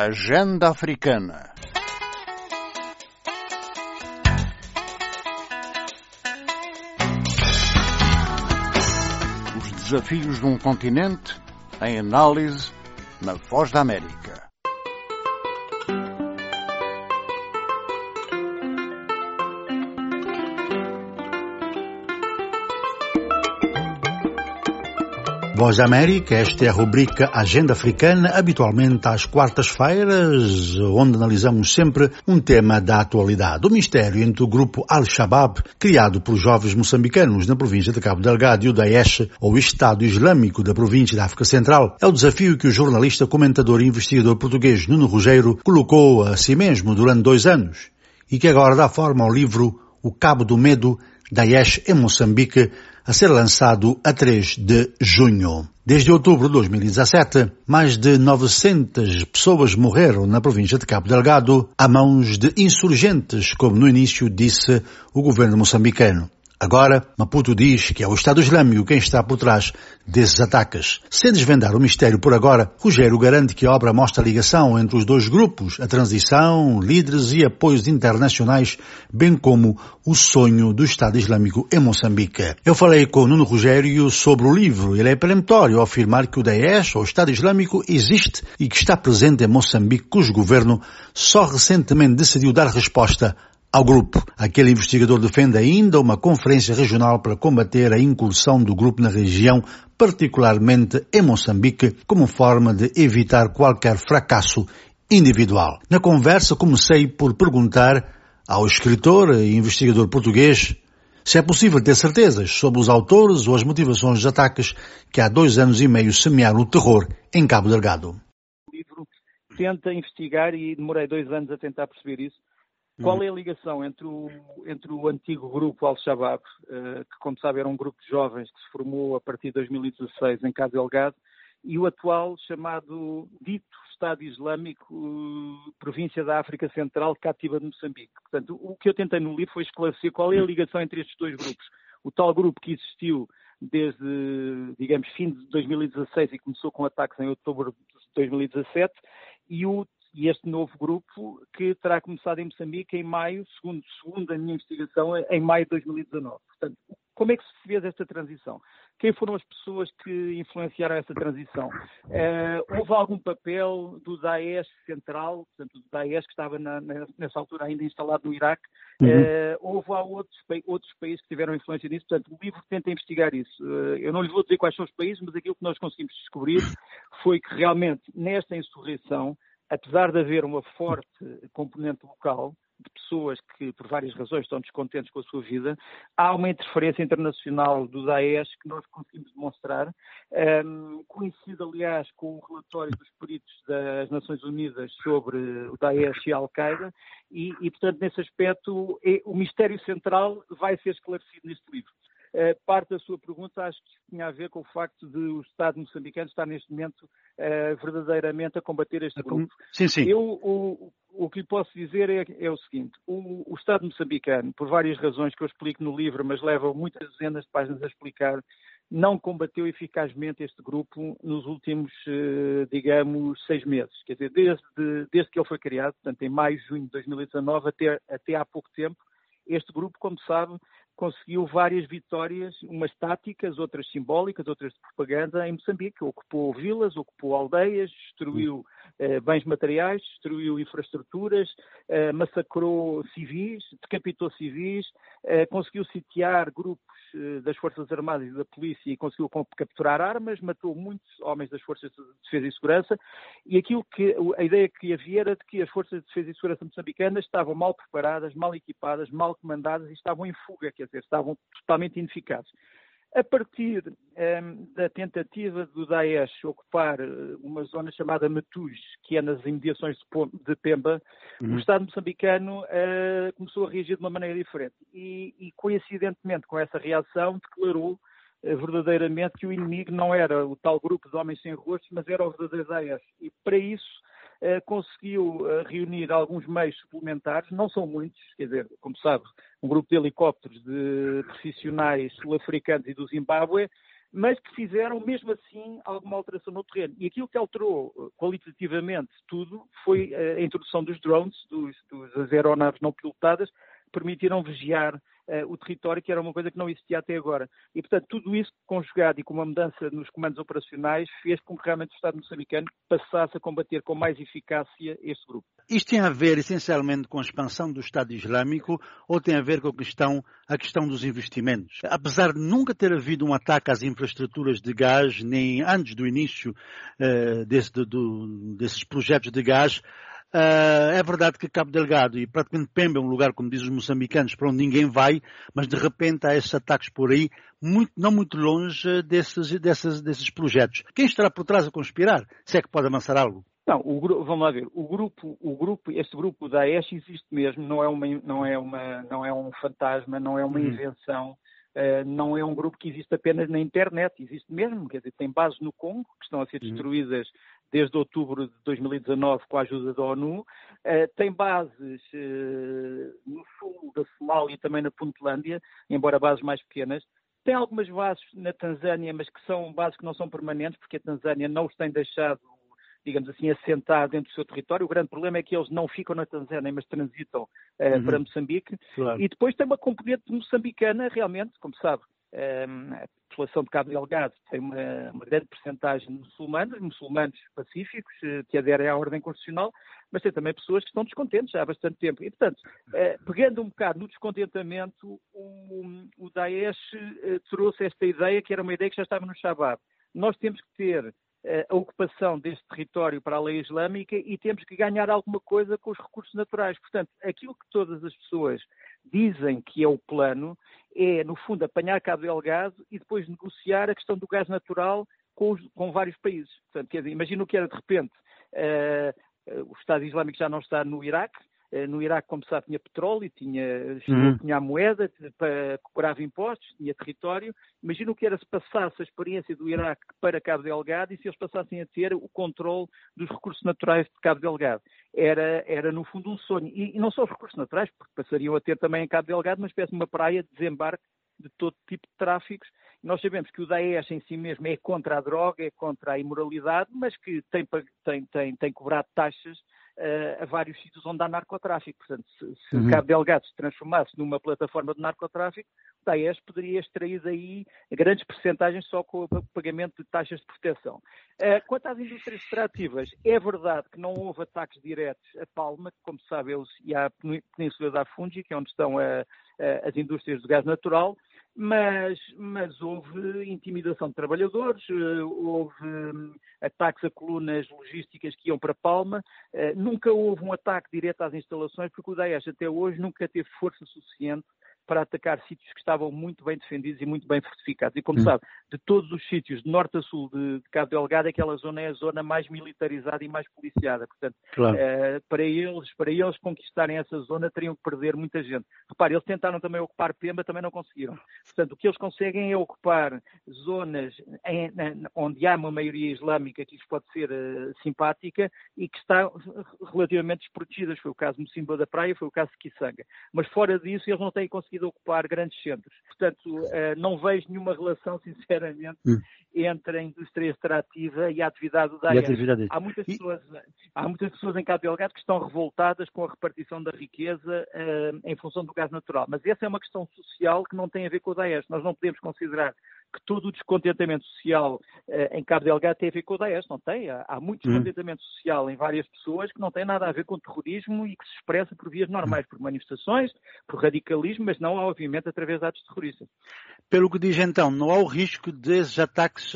Agenda Africana. Os desafios de um continente em análise na Voz da América. Voz da América, esta é a rubrica Agenda Africana, habitualmente às quartas-feiras, onde analisamos sempre um tema da atualidade. O mistério entre o grupo Al-Shabaab, criado por jovens moçambicanos na província de Cabo Delgado, e o Daesh, ou Estado Islâmico da província da África Central, é o desafio que o jornalista, comentador e investigador português Nuno Rogério colocou a si mesmo durante 2 anos e que agora dá forma ao livro O Cabo do Medo, Daesh em Moçambique, a ser lançado a 3 de junho. Desde outubro de 2017, mais de 900 pessoas morreram na província de Cabo Delgado a mãos de insurgentes, como no início disse o governo moçambicano. Agora, Maputo diz que é o Estado Islâmico quem está por trás desses ataques. Sem desvendar o mistério por agora, Rogério garante que a obra mostra a ligação entre os dois grupos, a transição, líderes e apoios internacionais, bem como o sonho do Estado Islâmico em Moçambique. Eu falei com Nuno Rogério sobre o livro. Ele é peremptório ao afirmar que o Daesh, ou Estado Islâmico, existe e que está presente em Moçambique, cujo governo só recentemente decidiu dar resposta ao grupo. Aquele investigador defende ainda uma conferência regional para combater a incursão do grupo na região, particularmente em Moçambique, como forma de evitar qualquer fracasso individual. Na conversa comecei por perguntar ao escritor e investigador português se é possível ter certezas sobre os autores ou as motivações dos ataques que há 2 anos e meio semearam o terror em Cabo Delgado. O livro tenta investigar e demorei 2 anos a tentar perceber isso. Qual é a ligação entre o antigo grupo Al-Shabaab, que, como sabe, era um grupo de jovens que se formou a partir de 2016 em Cabo Delgado, e o atual chamado dito Estado Islâmico, província da África Central, cativa de Moçambique? Portanto, o que eu tentei no livro foi esclarecer qual é a ligação entre estes dois grupos. O tal grupo que existiu desde, digamos, fim de 2016 e começou com ataques em outubro de 2017, e este novo grupo que terá começado em Moçambique em maio, segundo a minha investigação, em maio de 2019. Portanto, como é que se fez esta transição? Quem foram as pessoas que influenciaram essa transição? Houve algum papel do Daesh central, portanto, do Daesh que estava nessa altura ainda instalado no Iraque? Houve outros países que tiveram influência nisso? Portanto, o livro tenta investigar isso. Eu não lhes vou dizer quais são os países, mas aquilo que nós conseguimos descobrir foi que realmente nesta insurreição, apesar de haver uma forte componente local, de pessoas que, por várias razões, estão descontentes com a sua vida, há uma interferência internacional do Daesh que nós conseguimos demonstrar, coincide, aliás, com o relatório dos peritos das Nações Unidas sobre o Daesh e a Al-Qaeda, e, portanto, nesse aspecto, o mistério central vai ser esclarecido neste livro. Parte da sua pergunta acho que tinha a ver com o facto de o Estado moçambicano estar neste momento verdadeiramente a combater este grupo. Sim. O que lhe posso dizer é o seguinte: o Estado moçambicano, por várias razões que eu explico no livro, mas leva muitas dezenas de páginas a explicar, não combateu eficazmente este grupo nos últimos, 6 meses. Quer dizer, desde que ele foi criado, portanto em maio, junho de 2019, até há pouco tempo, este grupo, como sabe, conseguiu várias vitórias, umas táticas, outras simbólicas, outras de propaganda em Moçambique. Ocupou vilas, ocupou aldeias, destruiu bens materiais, destruiu infraestruturas, massacrou civis, decapitou civis, conseguiu sitiar grupos das Forças Armadas e da Polícia e conseguiu capturar armas, matou muitos homens das Forças de Defesa e Segurança, e a ideia que havia era de que as Forças de Defesa e Segurança moçambicanas estavam mal preparadas, mal equipadas, mal comandadas e estavam em fuga, quer dizer, estavam totalmente ineficazes. A partir da tentativa do Daesh ocupar uma zona chamada Metus, que é nas imediações de Pemba, o Estado moçambicano começou a reagir de uma maneira diferente. E coincidentemente com essa reação, declarou verdadeiramente que o inimigo não era o tal grupo de homens sem rostos, mas era o verdadeiro Daesh. E para isso conseguiu reunir alguns meios suplementares, não são muitos, quer dizer, como sabe, um grupo de helicópteros de profissionais sul-africanos e do Zimbábue, mas que fizeram, mesmo assim, alguma alteração no terreno. E aquilo que alterou qualitativamente tudo foi a introdução dos drones, das aeronaves não pilotadas, que permitiram vigiar o território, que era uma coisa que não existia até agora. E, portanto, tudo isso conjugado e com uma mudança nos comandos operacionais fez com que realmente o Estado moçambicano passasse a combater com mais eficácia este grupo. Isto tem a ver essencialmente com a expansão do Estado Islâmico ou tem a ver com a questão dos investimentos? Apesar de nunca ter havido um ataque às infraestruturas de gás, nem antes do início desses projetos de gás, é verdade que Cabo Delgado e praticamente Pemba é um lugar, como dizem os moçambicanos, para onde ninguém vai, mas de repente há esses ataques por aí, não muito longe desses projetos. Quem estará por trás a conspirar? Se é que pode avançar algo? Não, vamos lá ver. Este grupo da Daesh existe mesmo, não é um fantasma, não é uma invenção. Não é um grupo que existe apenas na internet, existe mesmo, quer dizer, tem bases no Congo, que estão a ser destruídas desde outubro de 2019 com a ajuda da ONU, tem bases no sul da Somália e também na Puntlândia, embora bases mais pequenas. Tem algumas bases na Tanzânia, mas que são bases que não são permanentes, porque a Tanzânia não os tem deixado, digamos assim, assentar dentro do seu território. O grande problema é que eles não ficam na Tanzânia, mas transitam para Moçambique. Claro. E depois tem uma componente moçambicana, realmente, como sabe, a população de Cabo Delgado tem uma grande percentagem de muçulmanos pacíficos, que aderem à ordem constitucional, mas tem também pessoas que estão descontentes já há bastante tempo. E, portanto, pegando um bocado no descontentamento, o Daesh trouxe esta ideia, que era uma ideia que já estava no Shabab. Nós temos que ter a ocupação deste território para a lei islâmica e temos que ganhar alguma coisa com os recursos naturais. Portanto, aquilo que todas as pessoas dizem que é o plano é, no fundo, apanhar Cabo Delgado e depois negociar a questão do gás natural com vários países. Portanto, quer dizer, imagina o que era de repente. O Estado Islâmico já não está no Iraque. No Iraque, como sabe, tinha petróleo, tinha a moeda, cobrava impostos, tinha território. Imagina o que era se passasse a experiência do Iraque para Cabo Delgado e se eles passassem a ter o controle dos recursos naturais de Cabo Delgado. Era no fundo, um sonho. E não só os recursos naturais, porque passariam a ter também em Cabo Delgado uma espécie de uma praia de desembarque de todo tipo de tráficos. Nós sabemos que o Daesh em si mesmo é contra a droga, é contra a imoralidade, mas que tem cobrado taxas a vários sítios onde há narcotráfico. Portanto, se Cabo Delgado se transformasse numa plataforma de narcotráfico, o Daesh poderia extrair daí grandes percentagens só com o pagamento de taxas de proteção. Quanto às indústrias extrativas, é verdade que não houve ataques diretos a Palma, que, como se sabe, e à Península da Afungi, que é onde estão as indústrias de gás natural, mas houve intimidação de trabalhadores, houve ataques a colunas logísticas que iam para Palma, nunca houve um ataque direto às instalações, porque o Daesh até hoje nunca teve força suficiente para atacar sítios que estavam muito bem defendidos e muito bem fortificados. E como sabe, de todos os sítios, de norte a sul de Cabo Delgado, aquela zona é a zona mais militarizada e mais policiada. Portanto, claro, para eles conquistarem essa zona, teriam que perder muita gente. Repare, eles tentaram também ocupar Pemba, também não conseguiram. Portanto, o que eles conseguem é ocupar zonas onde há uma maioria islâmica que lhes pode ser simpática e que está relativamente desprotegidas. Foi o caso de Mocimboa da Praia, foi o caso de Kisanga. Mas fora disso, eles não têm conseguido ocupar grandes centros. Portanto, não vejo nenhuma relação, sinceramente, entre a indústria extrativa e a atividade do Daesh. Há muitas pessoas em Cabo Delgado que estão revoltadas com a repartição da riqueza em função do gás natural. Mas essa é uma questão social que não tem a ver com o Daesh. Nós não podemos considerar que todo o descontentamento social em Cabo Delgado tem a ver com o Daesh. Não tem. Há muito descontentamento social em várias pessoas que não tem nada a ver com terrorismo e que se expressa por vias normais, por manifestações, por radicalismo, mas não, obviamente, através de atos terroristas. Pelo que diz então, não há o risco desses ataques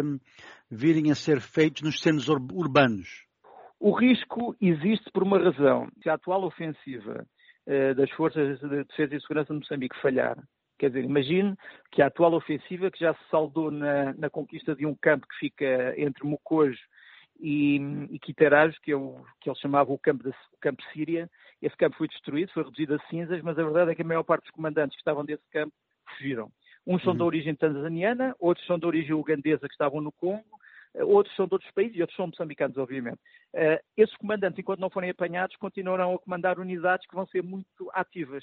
virem a ser feitos nos centros urbanos? O risco existe por uma razão. Se a atual ofensiva das Forças de Defesa e Segurança de Moçambique falhar, quer dizer, imagine que a atual ofensiva, que já se saldou na conquista de um campo que fica entre Mocojo e Quitarajo, que eles chamavam o campo Síria, esse campo foi destruído, foi reduzido a cinzas, mas a verdade é que a maior parte dos comandantes que estavam desse campo fugiram. Uns são de origem tanzaniana, outros são de origem ugandesa que estavam no Congo, outros são de outros países e outros são moçambicanos, obviamente. Esses comandantes, enquanto não forem apanhados, continuarão a comandar unidades que vão ser muito ativas.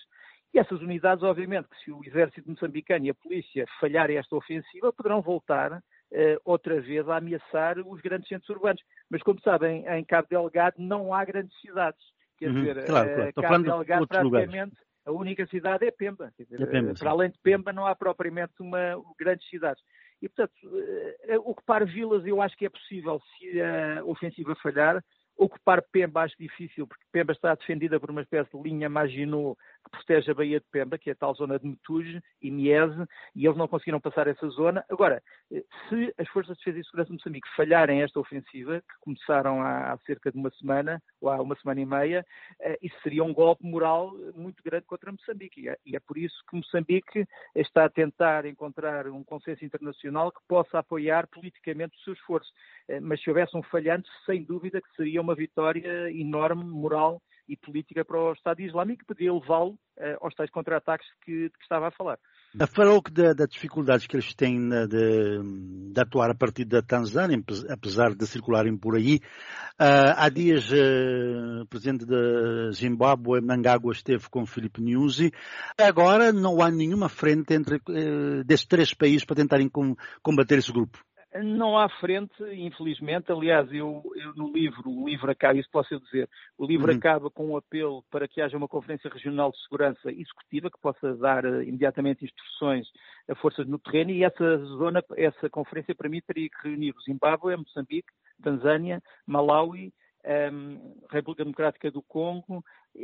E essas unidades, obviamente, que se o exército moçambicano e a polícia falharem esta ofensiva, poderão voltar outra vez a ameaçar os grandes centros urbanos. Mas, como sabem, em Cabo Delgado não há grandes cidades. Quer dizer, claro. Cabo Delgado praticamente lugares. A única cidade é Pemba. Quer dizer, Pemba, para além de Pemba não há propriamente grandes cidades. E, portanto, ocupar vilas eu acho que é possível se a ofensiva falhar. Ocupar Pemba acho difícil, porque Pemba está defendida por uma espécie de linha Maginot que protege a Baía de Pemba, que é a tal zona de Metuge e Miese, e eles não conseguiram passar essa zona. Agora, se as Forças de Defesa e Segurança de Moçambique falharem esta ofensiva, que começaram há cerca de uma semana, ou há uma semana e meia, isso seria um golpe moral muito grande contra Moçambique. E é por isso que Moçambique está a tentar encontrar um consenso internacional que possa apoiar politicamente o seu esforço. Mas se houvesse um falhante, sem dúvida que seria uma vitória enorme, moral e política para o Estado Islâmico, que podia levá-lo aos tais contra-ataques que estava a falar. Falou das dificuldades que eles têm de atuar a partir da Tanzânia, apesar de circularem por aí. Há dias, o presidente da Zimbábue, Mnangagwa, esteve com Filipe Nyusi. Agora não há nenhuma frente entre desses três países para tentarem combater esse grupo. Não há frente, infelizmente. Aliás, eu no livro, o livro acaba, isso posso dizer, o livro acaba com um apelo para que haja uma Conferência Regional de Segurança Executiva que possa dar imediatamente instruções a forças no terreno, e essa conferência para mim teria que reunir o Zimbábue, Moçambique, Tanzânia, Malawi, República Democrática do Congo,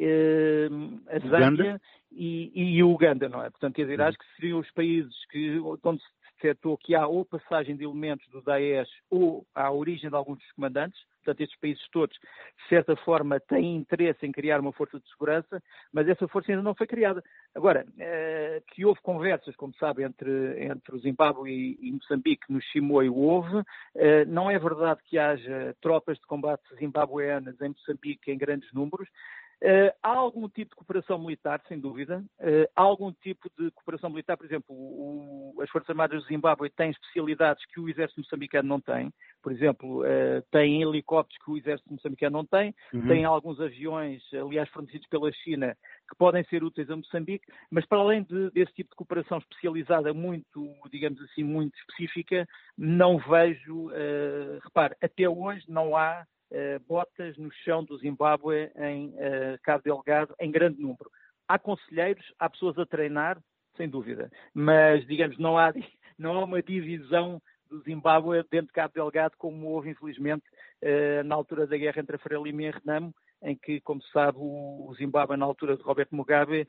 a Zâmbia e o Uganda, não é? Portanto, quer dizer, acho que seriam os países onde se detectou que há ou passagem de elementos do Daesh ou a origem de alguns dos comandantes. Portanto, estes países todos, de certa forma, têm interesse em criar uma força de segurança, mas essa força ainda não foi criada. Agora, que houve conversas, como sabe, entre o Zimbábue e Moçambique, no Chimoio houve. Não é verdade que haja tropas de combate zimbabueanas em Moçambique em grandes números. Há algum tipo de cooperação militar, sem dúvida. Há algum tipo de cooperação militar, por exemplo, as Forças Armadas do Zimbábue têm especialidades que o exército moçambicano não tem. Por exemplo, têm helicópteros que o exército moçambicano não tem. Têm alguns aviões, aliás, fornecidos pela China, que podem ser úteis a Moçambique. Mas para além desse tipo de cooperação especializada muito, digamos assim, muito específica, não vejo, repare, até hoje não há botas no chão do Zimbábue em Cabo Delgado em grande número. Há conselheiros, há pessoas a treinar, sem dúvida, mas, digamos, não há uma divisão do Zimbábue dentro de Cabo Delgado como houve, infelizmente, na altura da guerra entre a Frelimo e a Renamo, em que, como se sabe, o Zimbábue, na altura de Roberto Mugabe,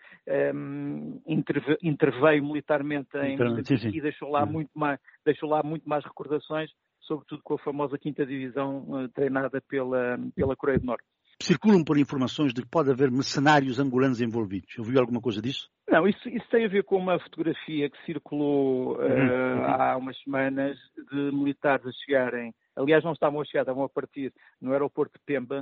interveio militarmente e deixou lá muito mais recordações, sobretudo com a famosa 5ª Divisão treinada pela Coreia do Norte. Circulam por informações de que pode haver mercenários angolanos envolvidos. Ouviu alguma coisa disso? Não, isso tem a ver com uma fotografia que circulou há umas semanas de militares a chegarem, aliás não estavam a chegar, estavam a partir no aeroporto de Pemba,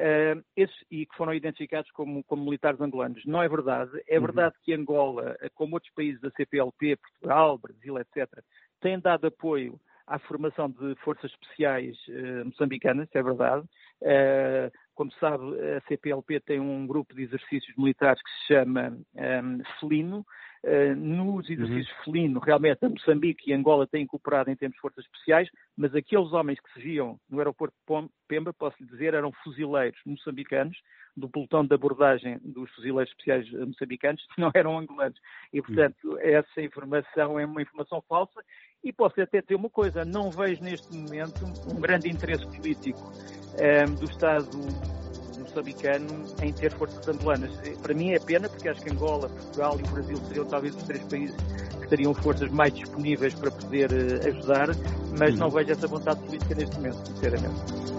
e que foram identificados como militares angolanos. Não é verdade. É verdade que Angola, como outros países da CPLP, Portugal, Brasil, etc., têm dado apoio à formação de forças especiais moçambicanas, é verdade. Como sabe, a CPLP tem um grupo de exercícios militares que se chama Felino. Nos exercícios Felino, realmente, a Moçambique e Angola têm cooperado em termos de forças especiais, mas aqueles homens que se viam no aeroporto de Pemba, posso lhe dizer, eram fuzileiros moçambicanos, do pelotão de abordagem dos fuzileiros especiais moçambicanos, que não eram angolanos. E, portanto, essa informação é uma informação falsa. E posso até dizer uma coisa, não vejo neste momento um grande interesse político do Estado moçambicano em ter forças angolanas. Para mim é pena, porque acho que Angola, Portugal e o Brasil seriam talvez os 3 países que teriam forças mais disponíveis para poder ajudar, mas não vejo essa vontade política neste momento, sinceramente.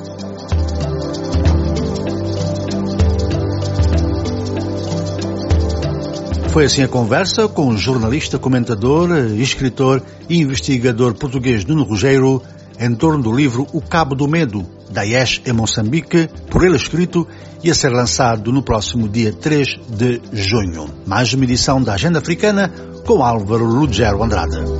Foi assim a conversa com o jornalista, comentador, escritor e investigador português Nuno Rogério em torno do livro O Cabo do Medo, Daesh em Moçambique, por ele escrito e a ser lançado no próximo dia 3 de junho. Mais uma edição da Agenda Africana com Álvaro Lugero Andrade.